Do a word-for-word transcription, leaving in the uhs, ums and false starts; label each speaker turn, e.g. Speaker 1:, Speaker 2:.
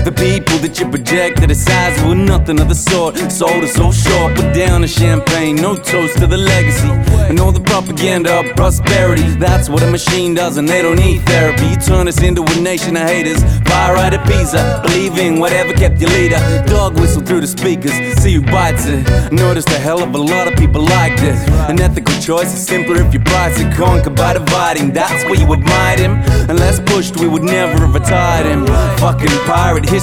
Speaker 1: The people that you project to the size were nothing of the sort. Sold us so short, put down the champagne, no toast to the legacy. And all the propaganda of prosperity, that's what a machine does, and they don't need therapy. You turn us into a nation of haters, fire right at Pisa, believing whatever kept your leader. Dog whistle through the speakers, see who bites it. Noticed a hell of a lot of people like this. An ethical choice is simpler if your pride's a conquered by dividing. That's where you admired him. Unless pushed, we would never have retired him. Fucking pirate history.